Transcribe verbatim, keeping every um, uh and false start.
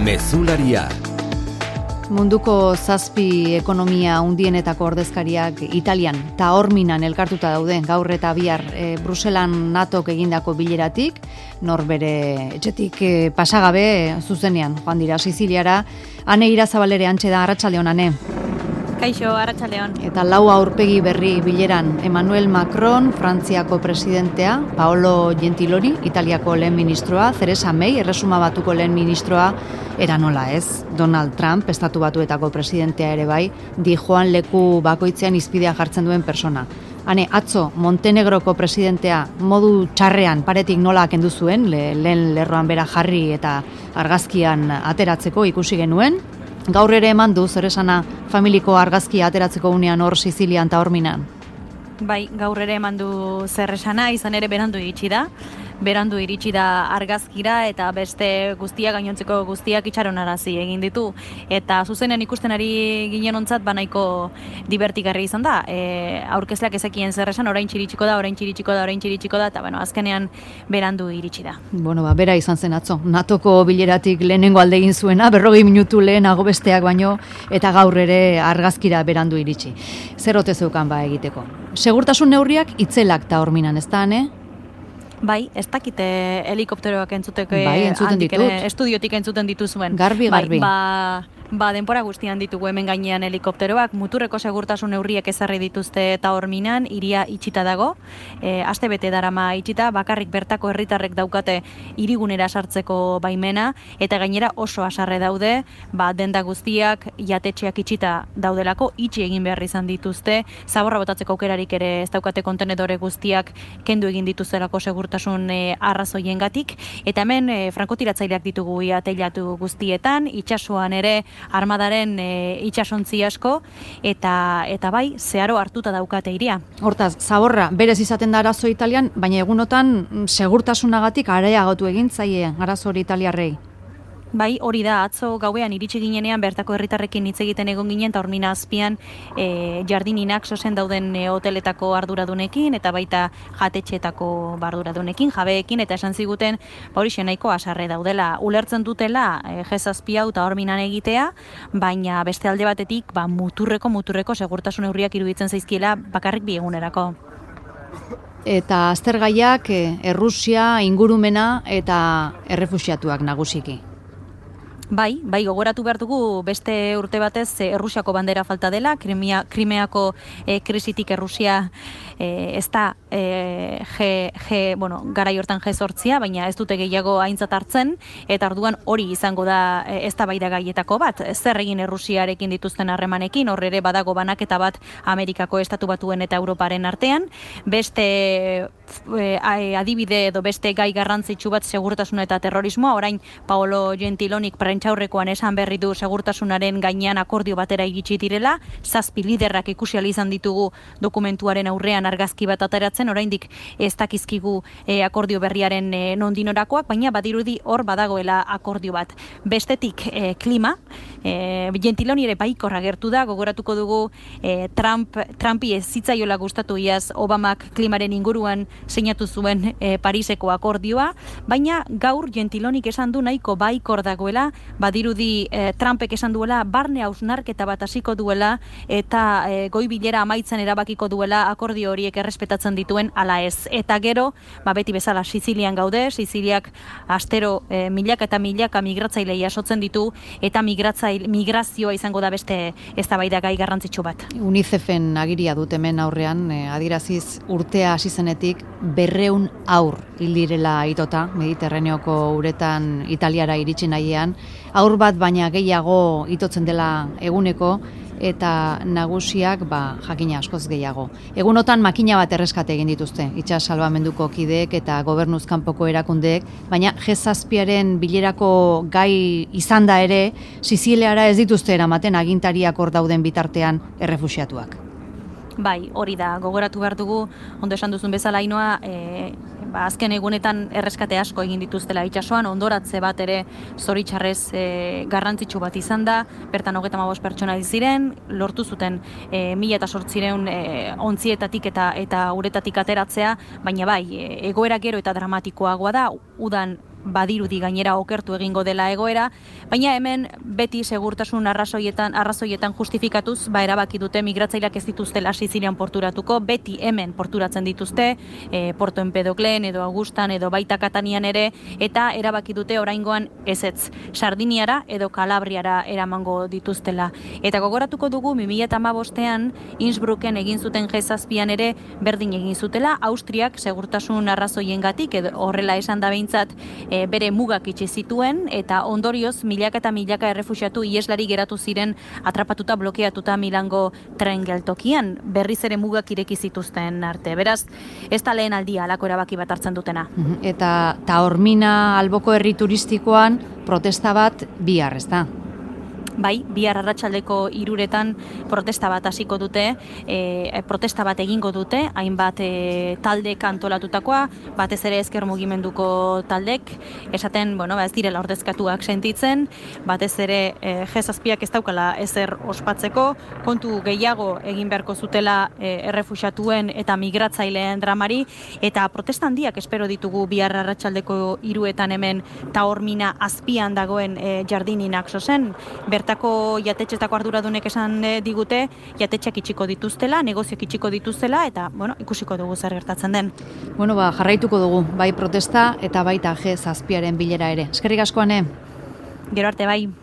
Mezularia. Munduko zazpi ekonomia hundienetako ordezkariak Italian eta Taorminan elkartuta daude gaur eta bihar e, Bruselan natok egindako bileratik, nor bere etxetik e, pasagabe zuzenean joan dira Siziliara. Ane Irazabalere antxe da, arratsaldeon Ane. Kaixo, arratsaldeon. Eta lau aurpegi berri bileran Emmanuel Macron, Frantziako presidentea, Paolo Gentiloni, Italiako lehen ministroa, Theresa May, Erresuma Batuko lehen ministroa, era nola ez, Donald Trump, Estatu Batuetako presidentea ere bai, dijoan leku bakoitzean izpidea jartzen duen persona. Hane, atzo, Montenegroko presidentea modu txarrean paretik nola kendu zuen, le, lehen lerroan bera jarri eta argazkian ateratzeko ikusi genuen. Gaur ere eman du, zer esana familiko argazkia ateratzeko unean hor Sizilian eta Taorminan? Bai, gaur ere eman du zer esana, izan ere berandu iritsi da. Berandu iritsi da argazkira eta beste guztiak, gainontzeko guztiak itxaronarazi egin ditu. Eta zuzenean ikusten ari ginen ontzat, banaiko divertigarri izan da. E, aurkezleak ezekien zer esan, orain txiritsiko da, orain txiritsiko da, orain txiritsiko da, eta bueno, azkenean berandu iritsi da. Bueno, ba, bera izan zen atzo. Natoko bileratik lehenengo alde egin zuena, berrogei minutu lehenago besteak baino, eta gaur ere argazkira berandu iritsi. Zer ote zeukan ba egiteko? Segurtasun neurriak itzelak Taorminan, ez da, Ane? Bai, ez dakite helikopteroak entzuteko bai, entzuten ditut. Estudiotik entzuten dituzuen. Garbi, garbi. Bai, ba, ba, denpora guztian ditugu hemen gainean helikopteroak, muturreko segurtasun neurriek ezarri dituzte Taorminan, hiria itxita dago, e, aste bete darama itxita, bakarrik bertako herritarrek daukate hirigunera sartzeko baimena, eta gainera oso hasarre daude, ba, denda guztiak, jatetxeak itxita daudelako, itxi egin behar izan dituzte, zaborra botatzeko aukerarik ere ez daukate kontenedore guztiak kendu egin dituztelako segurtasun e, arrazoiengatik, eta hemen e, frankotiratzaileak ditugu ia teilatu guztietan, itsasoan ere armadaren e, itsasontzi asko, eta eta bai, zeharo hartuta daukate hiria. Hortaz, zaborra berez izaten da arazo Italian, baina egunotan segurtasunagatik areagotu egin zaie arazo hori italiarrei. Bai, hori da, atzo gauean iritsi ginenean bertako herritarrekin hitz egiten egon ginen, Taormina azpian e, jardininak sosen dauden e, hoteletako arduradunekin, eta baita jatetxeetako arduradunekin, jabeekin, eta esan ziguten, ba hori nahiko hasarre daudela, ulertzen dutela e, jezazpi hau Taorminan egitea, baina beste alde batetik, ba, muturreko, muturreko segurtasun neurriak iruditzen zaizkiela bakarrik bi egunerako. Eta aztergaiak, e, Errusia, ingurumena eta errefuxiatuak nagusiki. Bai, bai, gogoratu behar dugu beste urte batez Errusiako bandera falta dela, Krimea, Krimeako e, krisitik Errusia e, ez da e, G, G, bueno, garai hortan G zortzia, baina ez dute gehiago aintzat hartzen, eta orduan hori izango da e, ez da baida gaietako bat. Zer egin Errusiarekin dituzten harremanekin, hor ere badago banaketa bat Amerikako Estatu Batuen eta Europaren artean, beste e, adibide edo beste gai garrantzitsu bat segurtasuna eta terrorismoa, orain Paolo Gentilonik prentsaurrekoan esan berri du segurtasunaren gainean akordio batera iritsi direla, zazpi liderrak ikusi ahal izan ditugu dokumentuaren aurrean argazki bat ateratzen, oraindik ez dakizkigu e, akordio berriaren e, nondinorakoak, baina badirudi hor badagoela akordio bat. Bestetik e, klima, e, Gentiloni ere baikorra gertu da, gogoratuko dugu e, Trump, Trumpi ez zitzaiola gustatu iaz Obamak klimaren inguruan sinatu zuen e, Pariseko akordioa, baina gaur Gentilonik esan du nahiko baikor dagoela, badirudi eh, Trumpek esan duela barne hausnarketa bat hasiko duela eta eh, goi bilera amaitzen erabakiko duela akordio horiek errespetatzen dituen ala ez. Eta gero, ba, beti bezala Sizilian gaude, Siziliak astero eh, milaka eta milaka migratzaile jasotzen ditu eta migratzaile migrazioa izango da beste eztabaida gai garrantzitsu bat. UNICEFen agiria dut hemen aurrean, eh, adiraziz urtea hasi zenetik berreun haur hil direla itota Mediterraneoko uretan Italiara iritsi nahiean. Haur bat baina gehiago itotzen dela eguneko eta nagusiak ba, jakina askoz gehiago. Egunotan makina bat erreskate egin dituzte, itsas salbamenduko kideek eta gobernuz kanpoko erakundeek, baina G zazpiaren bilerako gai izan da ere, Siziliara ez dituzte eramaten agintariak hor dauden bitartean errefuxiatuak. Bai, hori da, gogoratu behar dugu, ondo esan duzun bezala Ainoa, e, ba, azken egunetan erreskate asko egin dituztela itsasoan, ondoratze bat ere zoritxarrez e, garrantzitsu bat izan da, bertan hogeita hamabost pertsona ziren, lortu zuten e, mila eta zortzireun e, ontzietatik eta eta uretatik ateratzea, baina bai, e, egoera gero eta dramatikoagoa da, udan badirudi gainera okertu egingo dela egoera, baina hemen beti segurtasun arrazoietan arrazoietan justifikatuz, ba erabaki dute migratzaileak ez dituztela Sizilian porturatuko, beti hemen porturatzen dituzte, e, Porto Empedoklen edo Augustan edo baita Katanian ere, eta erabaki dute oraingoan ezetz, Sardiniara edo Kalabriara eramango dituztela. Eta gogoratuko dugu bi mila hamabostean Innsbrucken egin zuten G zazpian ere berdin egin zutela, Austriak segurtasun arrazoiengatik edo horrela esan da behintzat e, bere mugak itxi zituen eta ondorioz milaka eta milaka errefuxiatu ieslari geratu ziren atrapatuta blokeatuta Milango tren geltokian, berriz ere mugak ireki zituzten arte. Beraz, ez da lehen aldia alako erabaki bat hartzen dutena. Eta Taormina alboko herri turistikoan protesta bat bihar, ez da? Bai, bihar arratsaldeko hiruretan protesta bat hasiko dute, e, protesta bat egingo dute, hainbat e, taldek antolatutakoa, batez ere ezker mugimenduko taldek, esaten, bueno, ba ez direla ordezkatuak sentitzen, batez ere e, G zazpiak ez daukala ezer ospatzeko, kontu gehiago egin beharko zutela e, errefuxiatuen eta migratzaileen dramari, eta protesta handiak espero ditugu bihar arratsaldeko hiruetan hemen Taormina azpian dagoen e, jardininak zozen, bertako jatetxetako arduradunek esan digute, jatetxeak itxiko dituztela, negozioak itxiko dituztela, eta, bueno, ikusiko dugu zer gertatzen den. Bueno, ba, jarraituko dugu, bai protesta eta baita G zazpiaren bilera ere. Eskerrik asko, Ane. Gero arte, bai.